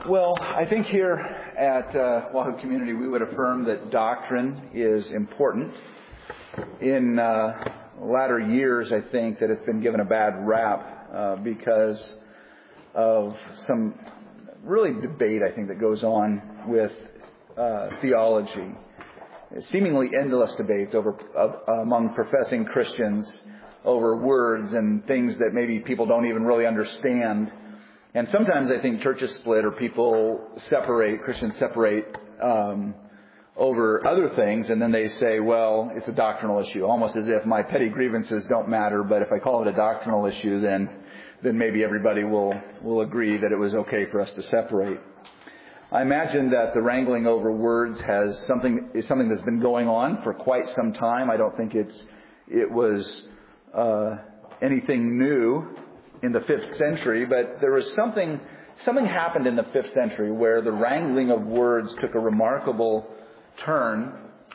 Well, I think here at Wahoo Community we would affirm that doctrine is important. In latter years, I think that it's been given a bad rap because of some really debate, I think, that goes on with theology. Seemingly endless debates among professing Christians over words and things that maybe people don't even really understand. And sometimes I think churches split or Christians separate over other things, and then they say, well, it's a doctrinal issue, almost as if my petty grievances don't matter, but if I call it a doctrinal issue, then maybe everybody will agree that it was okay for us to separate. I imagine that the wrangling over words is something that's been going on for quite some time. I don't think it was anything new in the 5th century, but there was something happened in the 5th century where the wrangling of words took a remarkable turn,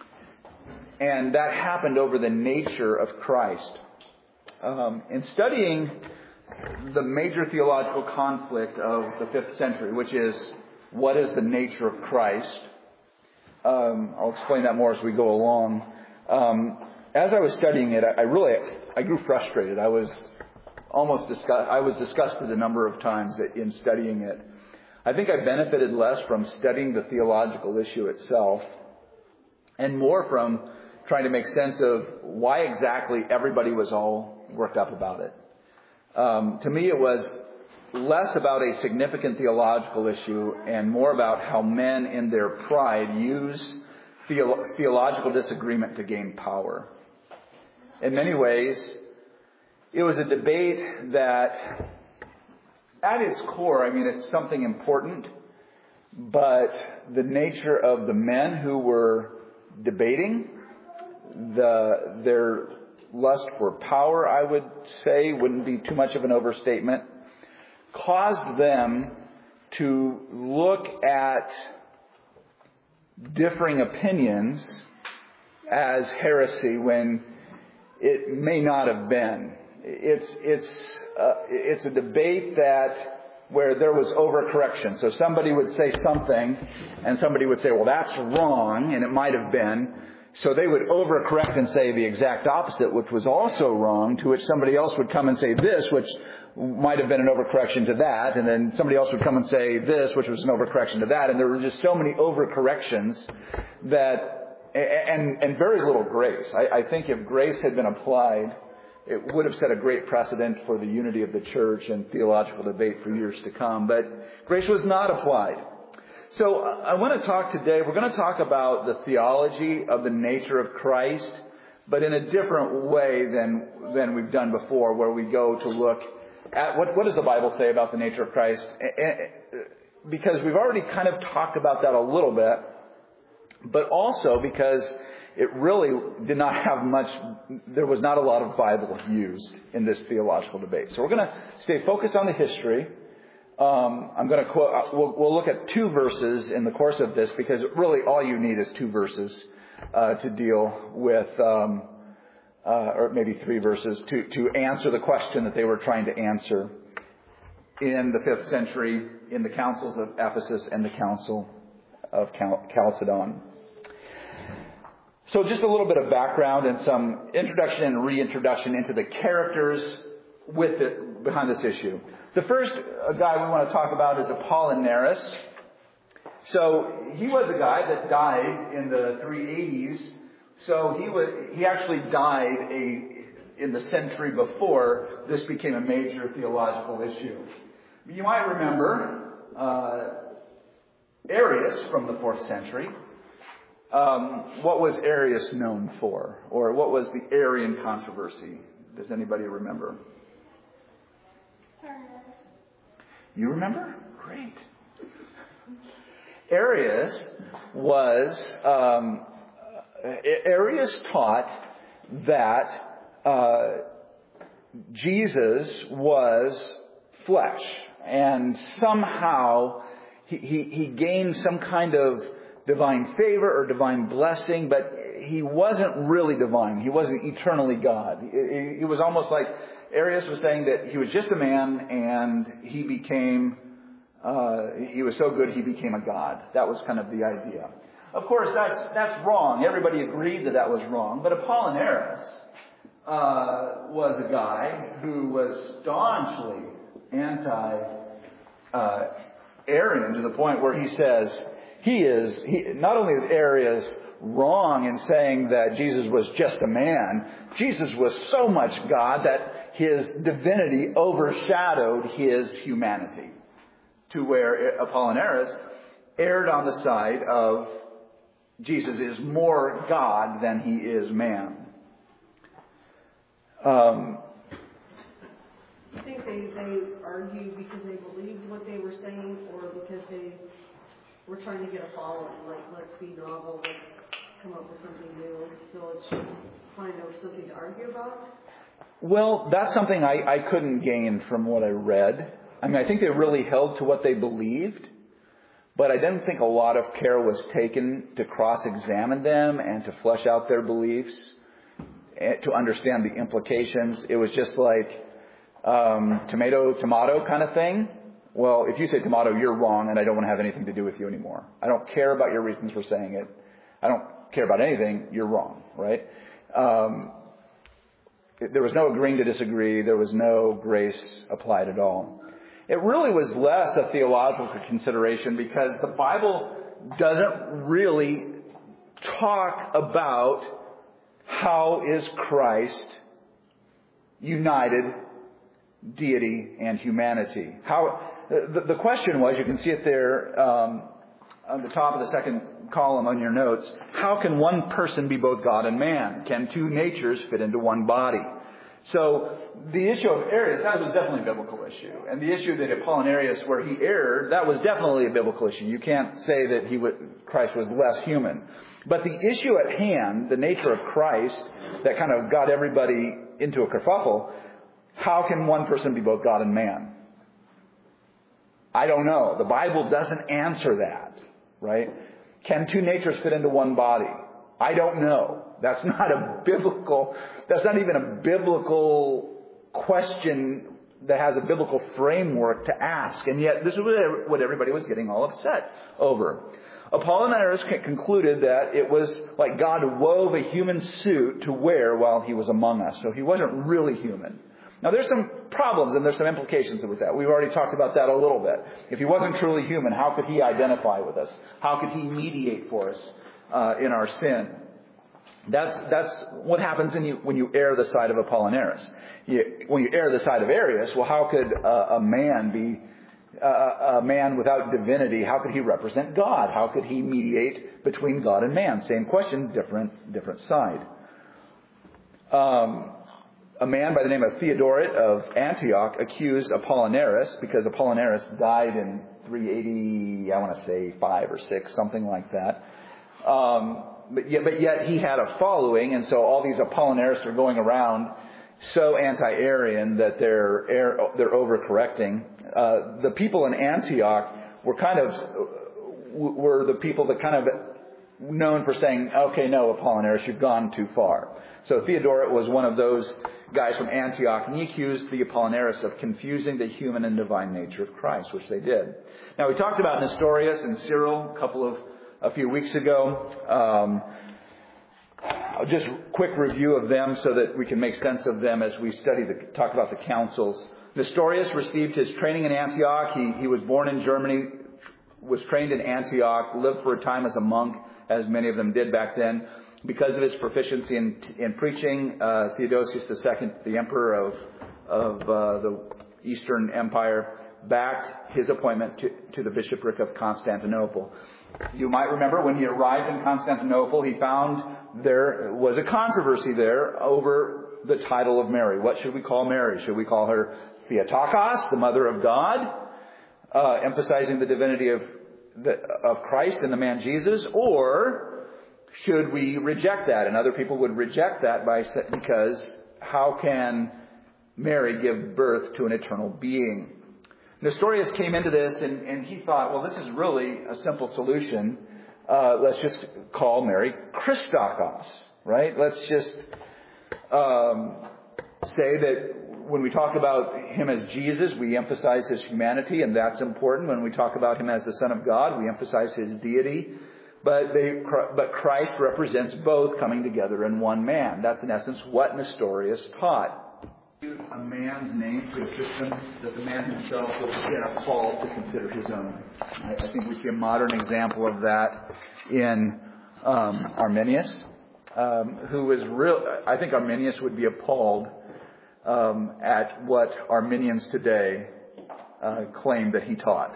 and that happened over the nature of Christ. In studying the major theological conflict of the 5th century, which is what is the nature of Christ, I'll explain that more as we go along. As I was studying it, I grew frustrated. I was disgusted a number of times in studying it. I think I benefited less from studying the theological issue itself and more from trying to make sense of why exactly everybody was all worked up about it. To me, it was less about a significant theological issue and more about how men in their pride use theological disagreement to gain power. In many ways, it was a debate that, at its core, it's something important, but the nature of the men who were debating, their lust for power, I would say, wouldn't be too much of an overstatement, caused them to look at differing opinions as heresy when it may not have been. It's a debate where there was overcorrection. So somebody would say something, and somebody would say, well, that's wrong, and it might have been. So they would overcorrect and say the exact opposite, which was also wrong, to which somebody else would come and say this, which might have been an overcorrection to that, and then somebody else would come and say this, which was an overcorrection to that, and there were just so many overcorrections and very little grace. I think if grace had been applied, it would have set a great precedent for the unity of the church and theological debate for years to come. But grace was not applied. So I want to talk today, we're going to talk about the theology of the nature of Christ, but in a different way than we've done before, where we go to look at what does the Bible say about the nature of Christ? Because we've already kind of talked about that a little bit, but also because it really did not have much, there was not a lot of Bible used in this theological debate. So we're going to stay focused on the history. I'm going to quote, we'll look at 2 verses in the course of this, because really all you need is 2 verses to deal with, or maybe 3 verses to answer the question that they were trying to answer in the 5th century in the councils of Ephesus and the council of Chalcedon. So just a little bit of background and some introduction and reintroduction into the characters behind this issue. The first guy we want to talk about is Apollinaris. So he was a guy that died in the 380s. So he actually died in the century before this became a major theological issue. You might remember Arius from the 4th century. What was Arius known for? Or what was the Arian controversy? Does anybody remember? You remember? Great. Arius taught that Jesus was flesh, and somehow he gained some kind of divine favor or divine blessing, but he wasn't really divine. He wasn't eternally God. It was almost like Arius was saying that he was just a man, and he became He was so good he became a god. That was kind of the idea. Of course, that's wrong. Everybody agreed that was wrong. But Apollinaris was a guy who was staunchly anti-Arian to the point where he says not only is Arius wrong in saying that Jesus was just a man, Jesus was so much God that his divinity overshadowed his humanity, to where Apollinaris erred on the side of Jesus is more God than he is man. I think they argued because they believed what they were saying, or because they were trying to get a following, like, let's be novel, let's come up with something new, so let's find out something to argue about? Well, that's something I couldn't gain from what I read. I mean, I think they really held to what they believed, but I didn't think a lot of care was taken to cross-examine them and to flesh out their beliefs, to understand the implications. It was just like tomato kind of thing. Well, if you say tomato, you're wrong, and I don't want to have anything to do with you anymore. I don't care about your reasons for saying it. I don't care about anything. You're wrong, right? There was no agreeing to disagree. There was no grace applied at all. It really was less a theological consideration because the Bible doesn't really talk about how is Christ united deity and humanity. The question was, you can see it there on the top of the second column on your notes, how can one person be both God and man? Can two natures fit into one body? So the issue of Arius, that was definitely a biblical issue. And the issue that Apollinarius, where he erred, that was definitely a biblical issue. You can't say that Christ was less human. But the issue at hand, the nature of Christ, that kind of got everybody into a kerfuffle, how can one person be both God and man? I don't know. The Bible doesn't answer that, right? Can two natures fit into one body? I don't know. That's not even a biblical question that has a biblical framework to ask. And yet, this is what everybody was getting all upset over. Apollinarius concluded that it was like God wove a human suit to wear while he was among us. So he wasn't really human. Now, there's some problems and there's some implications with that. We've already talked about that a little bit. If he wasn't truly human, how could he identify with us? How could he mediate for us in our sin? That's what happens when you err the side of Apollinaris. When you err the side of Arius, well, how could a man be a man without divinity? How could he represent God? How could he mediate between God and man? Same question, different side. A man by the name of Theodoret of Antioch accused Apollinaris, because Apollinaris died in 380, I want to say 5 or 6, something like that. But yet he had a following, and so all these Apollinarists are going around so anti-Arian that they're overcorrecting. The people in Antioch were the people that kind of known for saying, okay, no, Apollinaris, you've gone too far. So Theodoret was one of those guys from Antioch, and he accused the Apollinaris of confusing the human and divine nature of Christ, which they did. Now, we talked about Nestorius and Cyril a few weeks ago. Just quick review of them so that we can make sense of them as we talk about the councils. Nestorius received his training in Antioch. He was born in Germany, was trained in Antioch, lived for a time as a monk, as many of them did back then. Because of his proficiency in preaching, Theodosius II, the emperor of the Eastern Empire, backed his appointment to the bishopric of Constantinople. You might remember when he arrived in Constantinople, he found there was a controversy there over the title of Mary. What should we call Mary? Should we call her Theotokos, the Mother of God, emphasizing the divinity of Christ and the man Jesus, or should we reject that? And other people would reject that because how can Mary give birth to an eternal being? Nestorius came into this and he thought, well, this is really a simple solution. Let's just call Mary Christokos, right? Let's just say that when we talk about Him as Jesus, we emphasize His humanity, and that's important. When we talk about Him as the Son of God, we emphasize His deity. But Christ represents both coming together in one man. That's in essence what Nestorius taught. A man's name to a system that the man himself was called to consider his own. I think we see a modern example of that in Arminius, who was real. I think Arminius would be appalled at what Arminians today claim that he taught.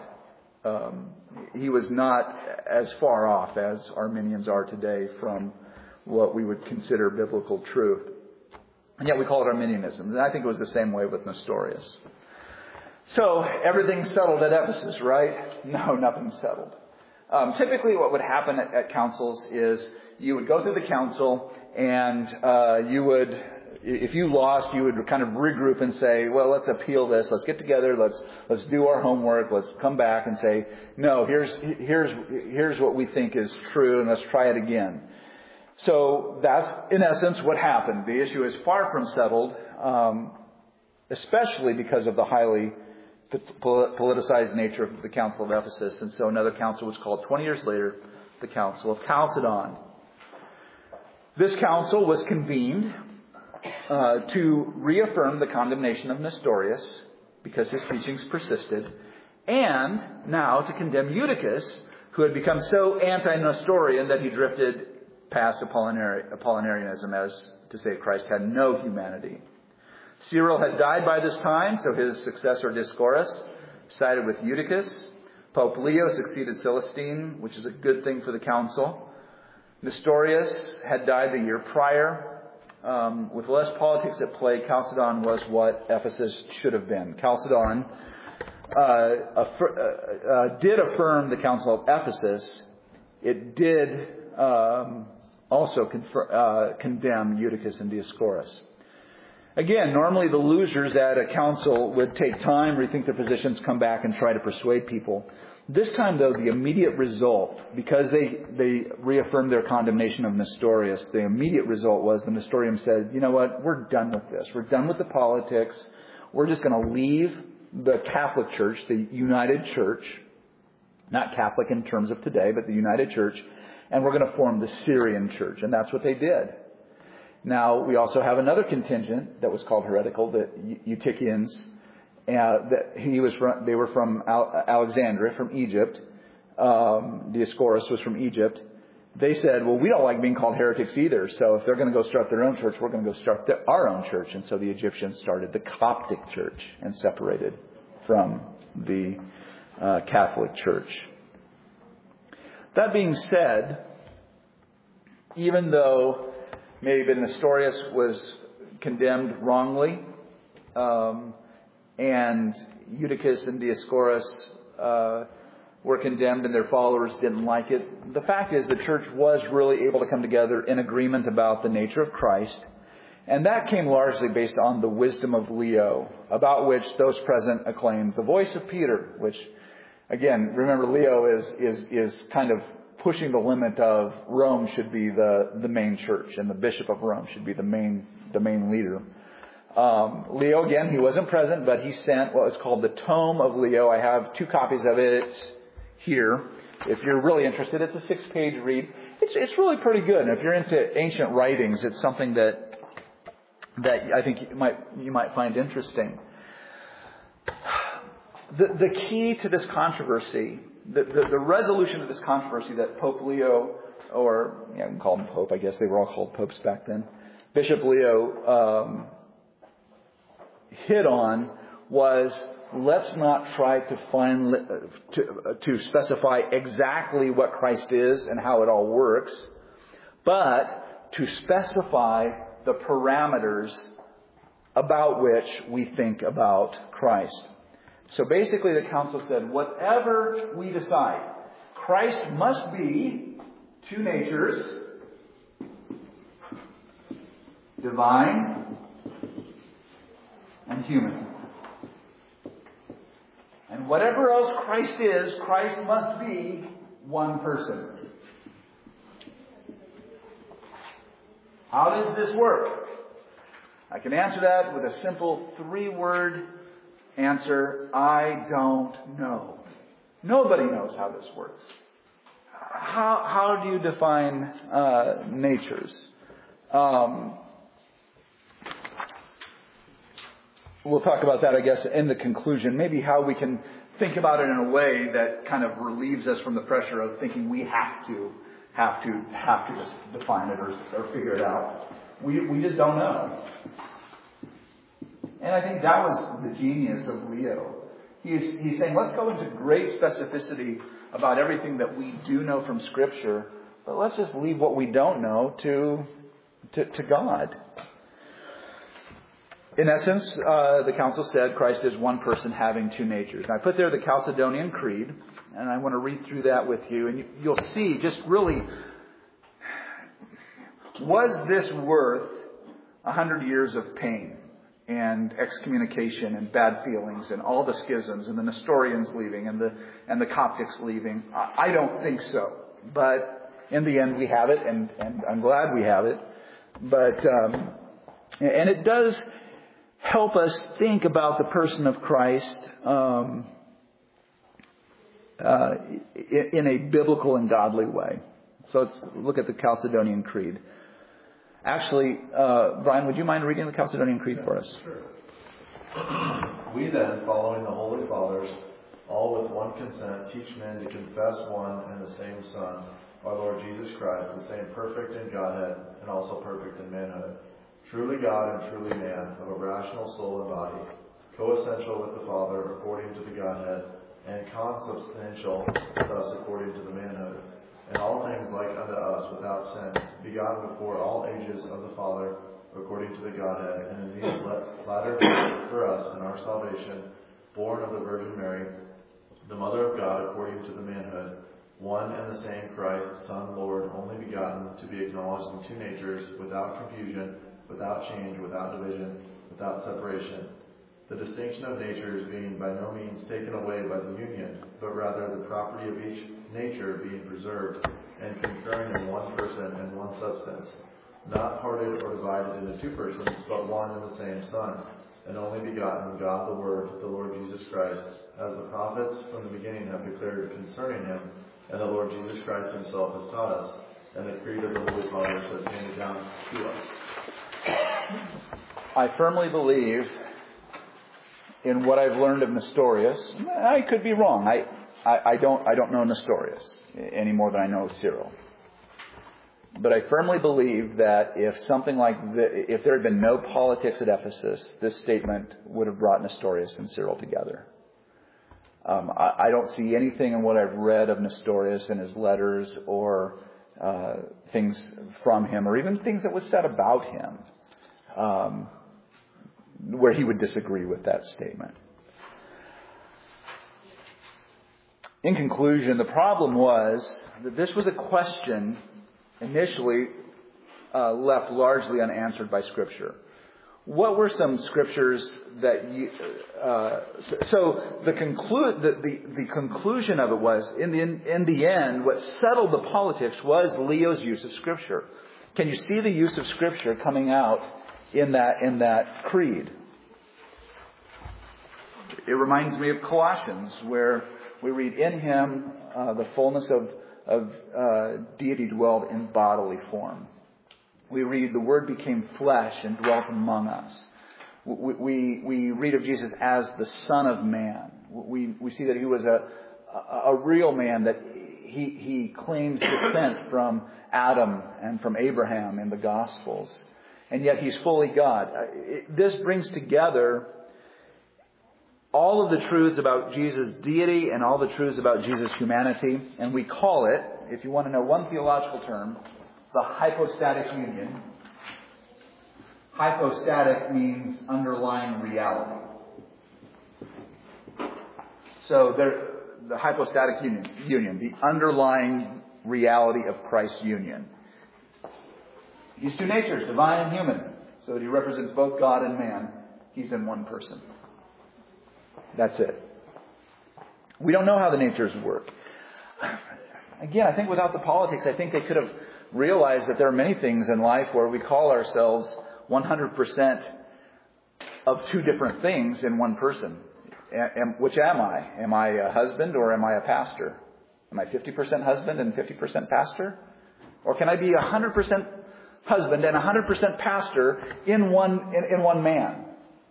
He was not as far off as Arminians are today from what we would consider biblical truth. And yet we call it Arminianism. And I think it was the same way with Nestorius. So everything's settled at Ephesus, right? No, nothing's settled. Typically what would happen at councils is you would go through the council and you would, if you lost, you would kind of regroup and say, well, let's appeal this. Let's get together. Let's do our homework. Let's come back and say, no, here's what we think is true, and let's try it again. So that's, in essence, what happened. The issue is far from settled, especially because of the highly politicized nature of the Council of Ephesus. And so another council was called 20 years later, the Council of Chalcedon. This council was convened to reaffirm the condemnation of Nestorius because his teachings persisted, and now to condemn Eutychus, who had become so anti-Nestorian that he drifted past Apollinarianism, as to say Christ had no humanity. Cyril had died by this time, so his successor Dioscorus sided with Eutychus. Pope Leo succeeded Celestine, which is a good thing for the council. Nestorius had died the year prior. With less politics at play, Chalcedon was what Ephesus should have been. Chalcedon did affirm the Council of Ephesus. It did also condemn Eutychus and Dioscorus. Again, normally the losers at a council would take time, rethink their positions, come back and try to persuade people. This time, though, the immediate result, because they reaffirmed their condemnation of Nestorius, the immediate result was the Nestorians said, you know what, we're done with this. We're done with the politics. We're just going to leave the Catholic Church, the United Church, not Catholic in terms of today, but the United Church, and we're going to form the Syrian Church. And that's what they did. Now, we also have another contingent that was called heretical, the Eutychians. They were from Alexandria, from Egypt. Dioscorus was from Egypt. They said, well, we don't like being called heretics either. So if they're going to go start their own church, we're going to go start our own church. And so the Egyptians started the Coptic Church and separated from the Catholic Church. That being said, even though maybe Nestorius was condemned wrongly, and Eutychus and Dioscorus were condemned and their followers didn't like it, the fact is the church was really able to come together in agreement about the nature of Christ. And that came largely based on the wisdom of Leo, about which those present acclaimed the voice of Peter, which, again, remember Leo is kind of pushing the limit of Rome should be the main church, and the Bishop of Rome should be the main leader. Leo, again, he wasn't present, but he sent what was called the Tome of Leo. I have 2 copies of it here. If you're really interested, it's a 6-page read. It's really pretty good. And if you're into ancient writings, it's something that I think you might find interesting. The key to this controversy, the resolution of this controversy that Pope Leo, or I can call him Pope, I guess they were all called popes back then, Bishop Leo hit on was, let's not try to specify exactly what Christ is and how it all works, but to specify the parameters about which we think about Christ. So basically the council said, whatever we decide, Christ must be 2 natures, divine and human. And whatever else Christ is, Christ must be one person. How does this work? I can answer that with a simple 3-word answer: I don't know. Nobody knows how this works. How do you define natures? We'll talk about that, I guess, in the conclusion. Maybe how we can think about it in a way that kind of relieves us from the pressure of thinking we have to just define it or figure it out. We just don't know. And I think that was the genius of Leo. He's saying, let's go into great specificity about everything that we do know from Scripture, but let's just leave what we don't know to God. In essence, the council said Christ is one person having 2 natures. And I put there the Chalcedonian Creed, and I want to read through that with you. And you'll see just really, was this worth 100 years of pain and excommunication and bad feelings and all the schisms and the Nestorians leaving and the Coptics leaving? I don't think so. But in the end, we have it, and I'm glad we have it. But and it does help us think about the person of Christ in a biblical and godly way. So let's look at the Chalcedonian Creed. Actually, Brian, would you mind reading the Chalcedonian Creed for us? Sure. We then, following the Holy Fathers, all with one consent, teach men to confess one and the same Son, our Lord Jesus Christ, the same perfect in Godhead and also perfect in manhood, truly God and truly man, of a rational soul and body, coessential with the Father according to the Godhead, and consubstantial with us according to the manhood, and all things like unto us without sin, begotten before all ages of the Father according to the Godhead, and in these latter days for us in our salvation, born of the Virgin Mary, the Mother of God according to the manhood, one and the same Christ, Son, Lord, only begotten, to be acknowledged in 2 natures, without confusion, without change, without division, without separation. The distinction of natures being by no means taken away by the union, but rather the property of each nature being preserved and concurring in one person and one substance, not parted or divided into 2 persons, but one and the same Son, and only begotten, God the Word, the Lord Jesus Christ, as the prophets from the beginning have declared concerning him, and the Lord Jesus Christ himself has taught us, and the creed of the Holy Fathers has handed down to us. I firmly believe in what I've learned of Nestorius. I could be wrong. I don't know Nestorius any more than I know Cyril. But I firmly believe that if something like if there had been no politics at Ephesus, this statement would have brought Nestorius and Cyril together. I don't see anything in what I've read of Nestorius in his letters or things from him, or even things that was said about him, where he would disagree with that statement. In conclusion, the problem was that this was a question initially left largely unanswered by Scripture. What were some scriptures that you... the conclusion of it was, in the end, what settled the politics was Leo's use of Scripture. Can you see the use of Scripture coming out in that creed? It reminds me of Colossians, where we read, in him the fullness of deity dwelled in bodily form. We read, the Word became flesh and dwelt among us. We read of Jesus as the Son of Man. We see that he was a real man, that he claims descent from Adam and from Abraham in the Gospels. And yet he's fully God. This brings together all of the truths about Jesus' deity and all the truths about Jesus' humanity. And we call it, if you want to know one theological term, the hypostatic union. Hypostatic means underlying reality. So the hypostatic union, the underlying reality of Christ's union. He's 2 natures, divine and human, so that he represents both God and man. He's in one person. That's it. We don't know how the natures work. Again, I think without the politics, I think they could have realized that there are many things in life where we call ourselves 100% of two different things in one person. Which am I? Am I a husband or am I a pastor? Am I 50% husband and 50% pastor? Or can I be 100% husband and 100% pastor in one man?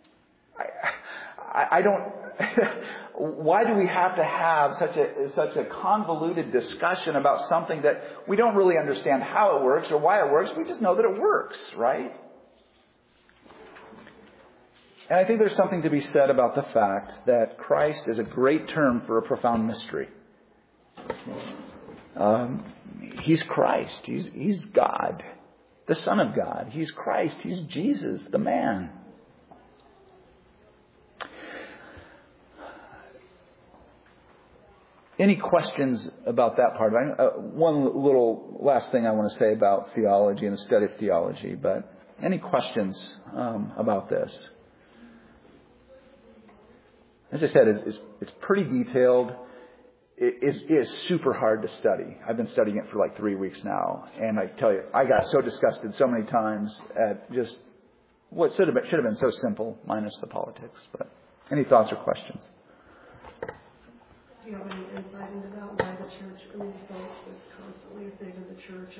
I don't. Why do we have to have such a convoluted discussion about something that we don't really understand how it works or why it works? We just know that it works, right? And I think there's something to be said about the fact that Christ is a great term for a profound mystery. He's Christ. He's God, the Son of God. He's Christ. He's Jesus, the man. Any questions about that part? One little last thing I want to say about theology and the study of theology, but any questions about this? As I said, it's pretty detailed. It is super hard to study. I've been studying it for like 3 weeks now, and I tell you, I got so disgusted so many times at just what should have been so simple, minus the politics. But any thoughts or questions? Do you have any insight into that? Why the church, it's constantly a thing in the church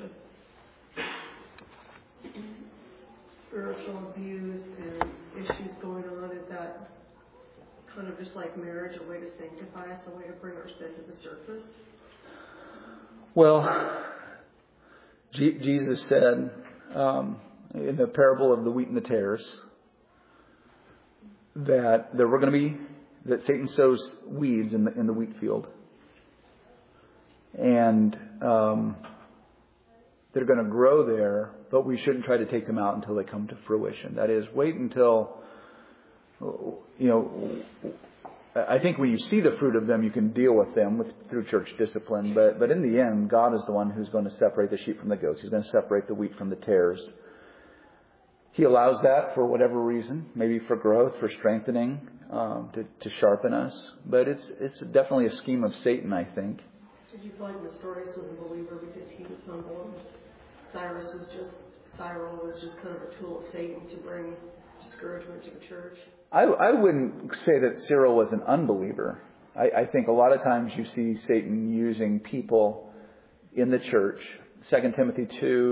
of spiritual abuse and issues going on? Is that kind of just like marriage, a way to sanctify us, a way to bring our sin to the surface? Well, Jesus said in the parable of the wheat and the tares that that Satan sows weeds in the wheat field, and they're going to grow there, but we shouldn't try to take them out until they come to fruition. That is, wait until, I think when you see the fruit of them, you can deal with them through church discipline. But in the end, God is the one who's going to separate the sheep from the goats. He's going to separate the wheat from the tares. He allows that for whatever reason, maybe for growth, for strengthening, to sharpen us. But it's definitely a scheme of Satan, I think. Did you find the story of the believer because he was humble? Cyril was just kind of a tool of Satan to bring discouragement to the church. I wouldn't say that Cyril was an unbeliever. I think a lot of times you see Satan using people in the church. 2 Timothy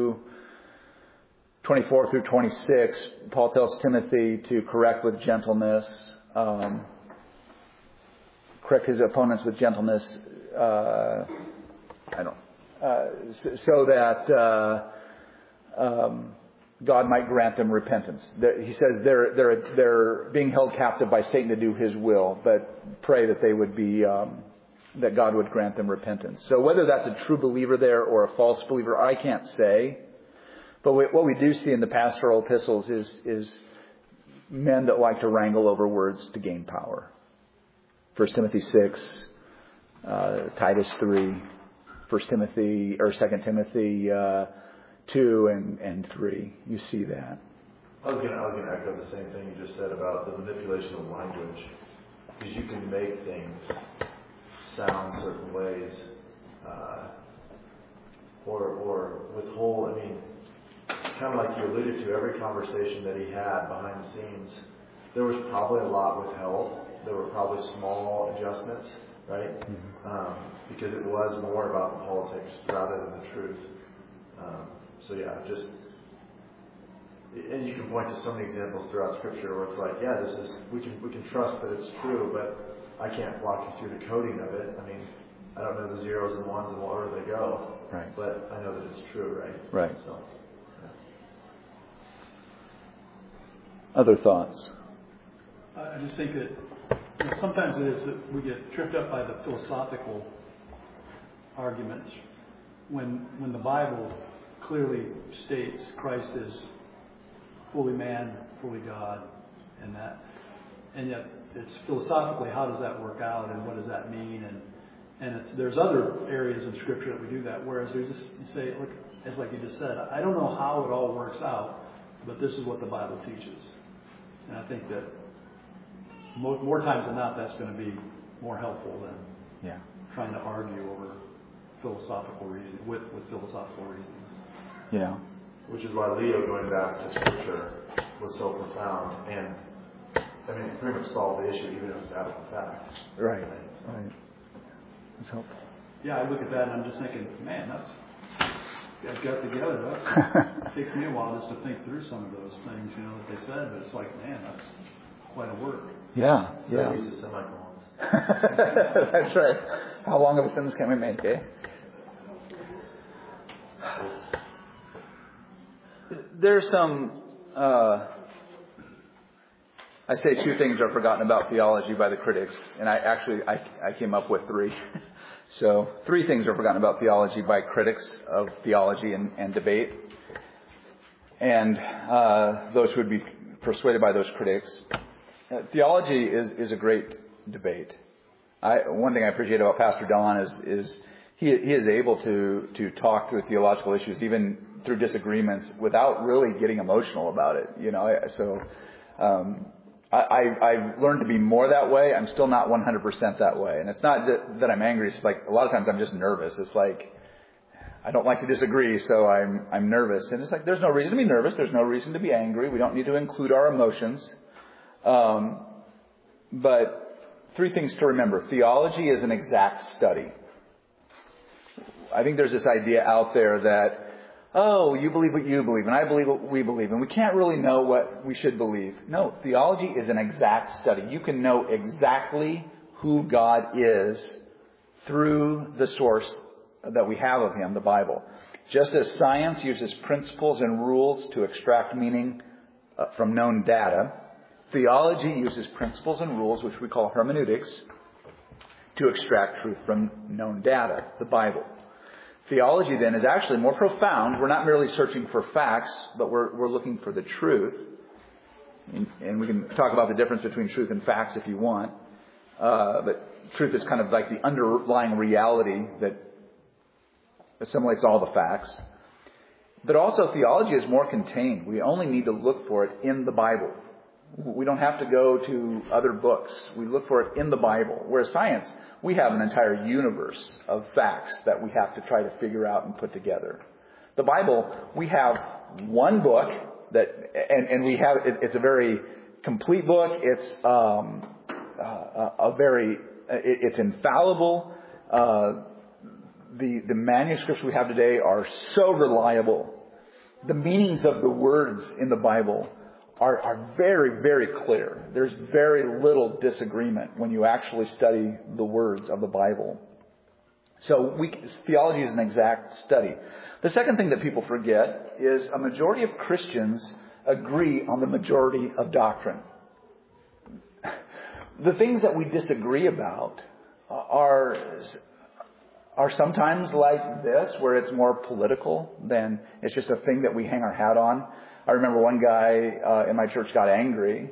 2:24 through 26, Paul tells Timothy to correct with gentleness, correct his opponents with gentleness, so that God might grant them repentance. He says they're being held captive by Satan to do his will, but pray that they would be, that God would grant them repentance. So whether that's a true believer there or a false believer, I can't say. But what we do see in the pastoral epistles is men that like to wrangle over words to gain power. 1 Timothy 6, Titus 3, 2 Timothy 2 and 3. You see that. I was going to echo the same thing you just said about the manipulation of language, because you can make things sound certain ways, or withhold. I mean, kind of like you alluded to, every conversation that he had behind the scenes, there was probably a lot withheld. There were probably small adjustments, right? Mm-hmm. Because it was more about the politics rather than the truth. So yeah, and you can point to so many examples throughout Scripture where it's like, yeah, we can trust that it's true, but I can't walk you through the coding of it. I mean, I don't know the zeros and ones and where they go, right? But I know that it's true, right? Right. So, yeah. Other thoughts? I just think that sometimes it is that we get tripped up by the philosophical arguments when the Bible clearly states Christ is fully man, fully God, and yet it's philosophically, how does that work out and what does that mean? And there's other areas in Scripture that we do that, whereas you say, look, it's like you just said, I don't know how it all works out, but this is what the Bible teaches. And I think that more times than not, that's going to be more helpful than trying to argue over philosophical reason with philosophical reasons. Yeah. Which is why Leo, going back to Scripture, was so profound, and pretty much solve the issue even if it's after the fact. Right. That's helpful. Yeah, I look at that and I'm just thinking, man, that's you guys got together. It takes me a while just to think through some of those things, that they said, but it's like, man, that's quite a work. Yeah. Use the semicolons. That's right. How long of a sentence can we make, eh? There's some, I say 2 things are forgotten about theology by the critics, and I came up with 3. So 3 things are forgotten about theology by critics of theology and debate. And those who would be persuaded by those critics. Theology is a great debate. One thing I appreciate about Pastor Don is he is able to talk through theological issues, even through disagreements, without really getting emotional about it. So I've learned to be more that way. I'm still not 100% that way. And it's not that I'm angry. It's like a lot of times I'm just nervous. It's like I don't like to disagree, so I'm nervous. And it's like there's no reason to be nervous. There's no reason to be angry. We don't need to include our emotions. But 3 things to remember. Theology is an exact study. I think there's this idea out there that, you believe what you believe, and I believe what we believe, and we can't really know what we should believe. No, theology is an exact study. You can know exactly who God is through the source that we have of Him, the Bible. Just as science uses principles and rules to extract meaning from known data, theology uses principles and rules, which we call hermeneutics, to extract truth from known data, the Bible. Theology, then, is actually more profound. We're not merely searching for facts, but we're looking for the truth. And we can talk about the difference between truth and facts if you want. But truth is kind of like the underlying reality that assimilates all the facts. But also, theology is more contained. We only need to look for it in the Bible. We don't have to go to other books. We look for it in the Bible. Whereas science, we have an entire universe of facts that we have to try to figure out and put together. The Bible, we have one book and we have, it's a very complete book. It's it's infallible. The manuscripts we have today are so reliable. The meanings of the words in the Bible are very, very clear. There's very little disagreement when you actually study the words of the Bible. So theology is an exact study. The second thing that people forget is a majority of Christians agree on the majority of doctrine. The things that we disagree about are sometimes like this, where it's more political than it's just a thing that we hang our hat on. I remember one guy in my church got angry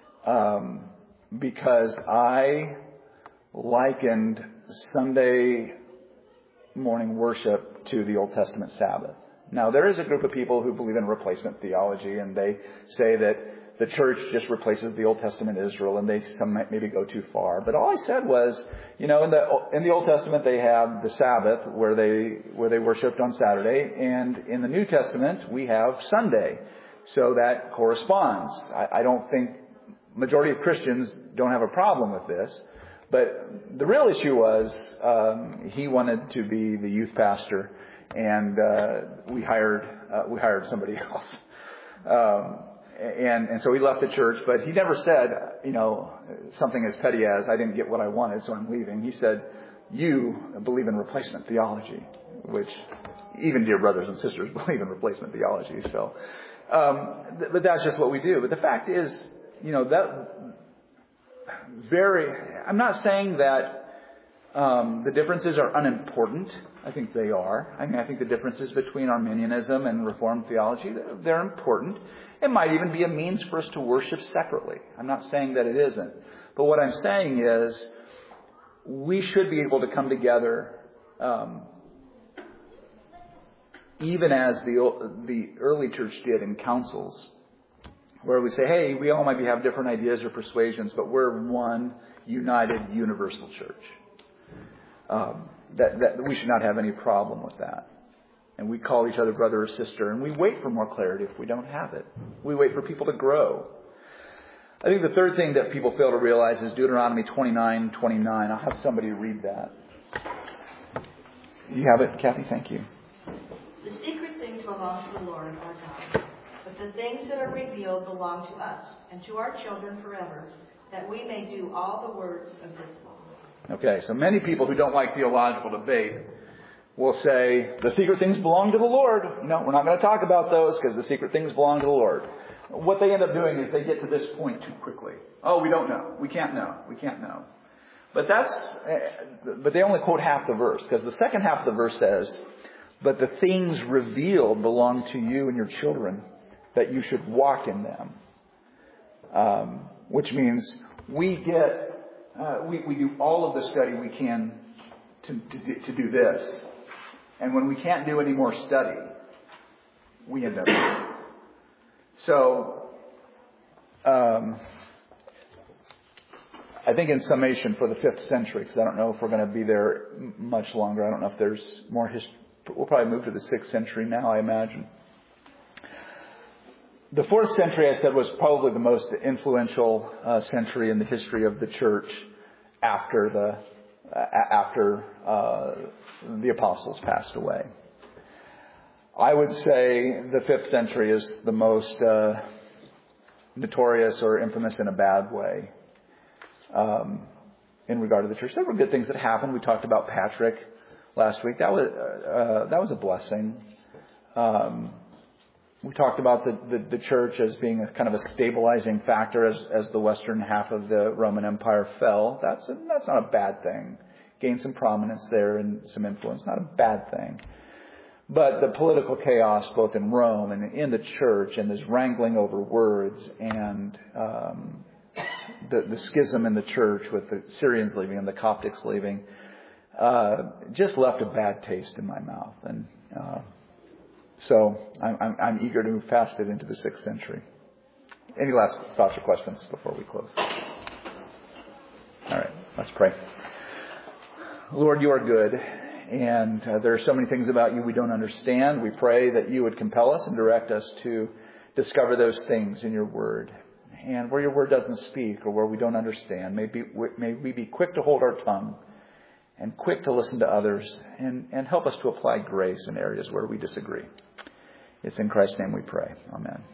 because I likened Sunday morning worship to the Old Testament Sabbath. Now, there is a group of people who believe in replacement theology, and they say that the church just replaces the Old Testament Israel, and some might maybe go too far. But all I said was, in the Old Testament they have the Sabbath where they worshipped on Saturday, and in the New Testament we have Sunday. So that corresponds. I don't think majority of Christians don't have a problem with this. But the real issue was he wanted to be the youth pastor, and we hired somebody else. And so he left the church, but he never said, something as petty as, I didn't get what I wanted, so I'm leaving. He said, you believe in replacement theology, which even dear brothers and sisters believe in replacement theology. So, but that's just what we do. But the fact is, I'm not saying that the differences are unimportant. I think they are. I think the differences between Arminianism and Reformed theology, they're important. It might even be a means for us to worship separately. I'm not saying that it isn't. But what I'm saying is we should be able to come together even as the early church did in councils, where we say, hey, we all might have different ideas or persuasions, but we're one united universal church. That we should not have any problem with that. And we call each other brother or sister, and we wait for more clarity if we don't have it. We wait for people to grow. I think the third thing that people fail to realize is Deuteronomy 29:29. I'll have somebody read that. You have it, Kathy? Thank you. The secret things belong to the Lord our God, but the things that are revealed belong to us and to our children forever, that we may do all the words of this law. Okay, so many people who don't like theological debate will say, the secret things belong to the Lord. No, we're not going to talk about those because the secret things belong to the Lord. What they end up doing is they get to this point too quickly. Oh, we don't know. We can't know. We can't know. But they only quote half the verse, because the second half of the verse says, but the things revealed belong to you and your children, that you should walk in them. Which means we do all of the study we can to do this. And when we can't do any more study, we end up. So, I think in summation for the 5th century, because I don't know if we're going to be there much longer. I don't know if there's more history. We'll probably move to the 6th century now, I imagine. The 4th century, I said, was probably the most influential century in the history of the church after the apostles passed away. I would say the 5th century is the most notorious or infamous in a bad way in regard to the church. There were good things that happened. We talked about Patrick last week. That was a blessing. We talked about the church as being a kind of a stabilizing factor as the western half of the Roman Empire fell. That's not a bad thing. Gained some prominence there and some influence. Not a bad thing. But the political chaos, both in Rome and in the church, and this wrangling over words, and the schism in the church with the Syrians leaving and the Coptics leaving, just left a bad taste in my mouth. And so I'm eager to move past it into the 6th century. Any last thoughts or questions before we close? All right, let's pray. Lord, you are good, and there are so many things about you we don't understand. We pray that you would compel us and direct us to discover those things in your word. And where your word doesn't speak or where we don't understand, may we be quick to hold our tongue and quick to listen to others, and help us to apply grace in areas where we disagree. It's in Christ's name we pray. Amen.